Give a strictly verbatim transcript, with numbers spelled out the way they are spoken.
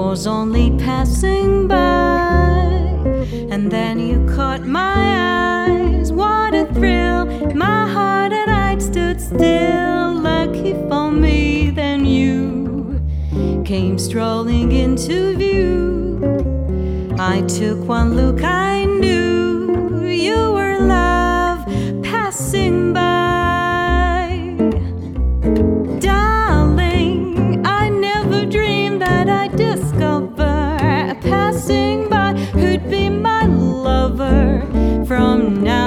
was only passing by, and then you caught my eyes. What a thrill! My heart and I stood still. Lucky for me, then you came strolling into view. I took one look, I knew you were love passing by. Darling, I never dreamed that I'd discover a passing by who'd be my lover from now.